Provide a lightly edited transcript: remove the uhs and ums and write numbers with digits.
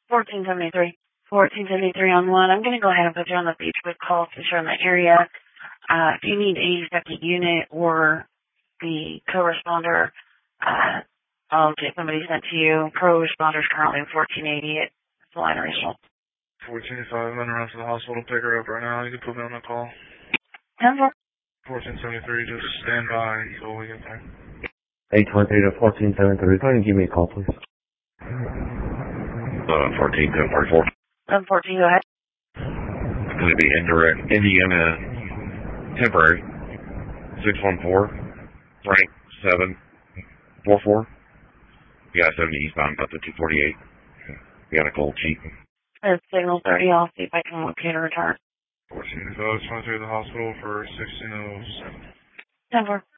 1473. 1473 on 1. I'm going to go ahead and put you on the Beechwood call since you're in the area. If you need a second unit or the co-responder, I'll get somebody sent to you. Co-responder's currently in 1480 at the line original. 1485, I'm going to run to the hospital, pick her up right now. You can put me on the call. 10-4. 1473, just stand by until we get there. 823 to 1473, go ahead and give me a call, please. 14, 1044. 1014, go ahead. It's going to be indirect, Indiana, temporary, 614, Frank 744. You got 70 eastbound, about the 248. You got a cold sheet. It's signal 30, I'll see if I can locate a return. 1485, just went through the hospital for 1607. 10-4.